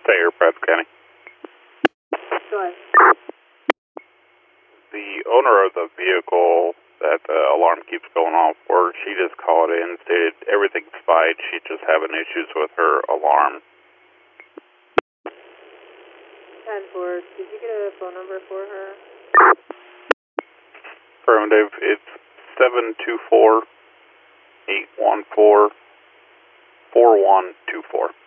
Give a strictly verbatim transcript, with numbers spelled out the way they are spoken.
Sayer, Bradford County. Go ahead. The owner of the vehicle that the alarm keeps going off for, she just called in, stated everything's fine, she's just having issues with her alarm. ten four, did you get a phone number for her? Affirmative, it's seven two four, eight one four, four one two four.